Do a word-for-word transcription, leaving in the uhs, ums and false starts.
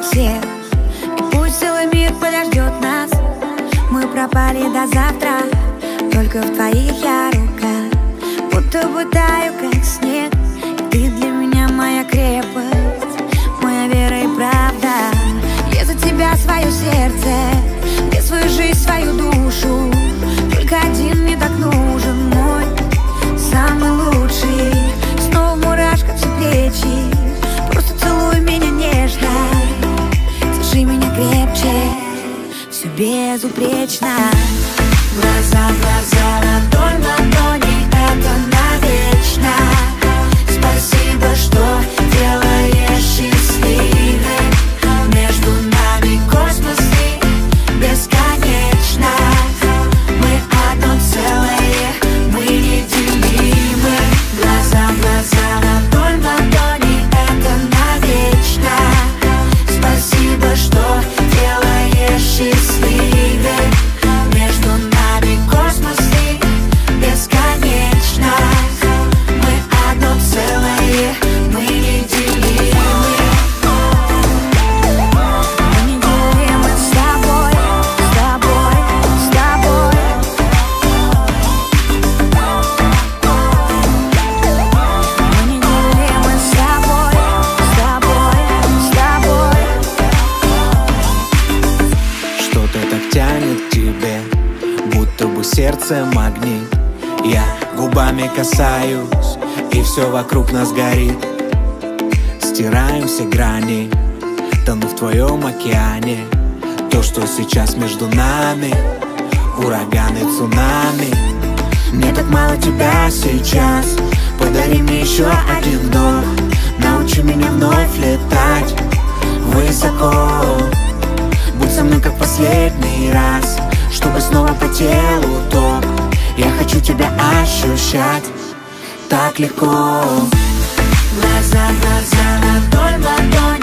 всех, и пусть целый мир подождет нас. Мы пропали до завтра, только в твоих я руках. Будто бы таю, как снег, и ты для меня моя крепость, моя вера и правда. Я за тебя свое сердце, я свою жизнь, свою душу. Только один мне так нужен, мой самый лучший. Снова в мурашках все плечи, просто целуй меня нежно, держи меня крепче, все безупречно. Глаза в глаза, ладонь в ладони, это навечно. Спасибо, что делаешь счастливой. Между нами космос и бесконечно. Мы одно целое, мы неделимы. Глаза в глаза, ладонь в ладони, это навечно. Спасибо, что делаешь счастливой. Между нами космос и бесконечно. Мы одно целое, мы неделимы. Мы неделимы с тобой, с тобой, с тобой. Мы неделимы с тобой, с тобой, с тобой. Что-то так тянет к тебе, будто бы сердце магнит. Я губами касаюсь, и все вокруг нас горит. Стираем все грани, тону в твоем океане. То, что сейчас между нами, ураганы, цунами. Мне так мало тебя сейчас, подари мне еще один вдох. Научи меня вновь летать высоко. Будь со мной как последний раз, чтобы снова по телу ток. Я хочу тебя ощущать так легко. Глаза в глаза, ладонь в ладонь.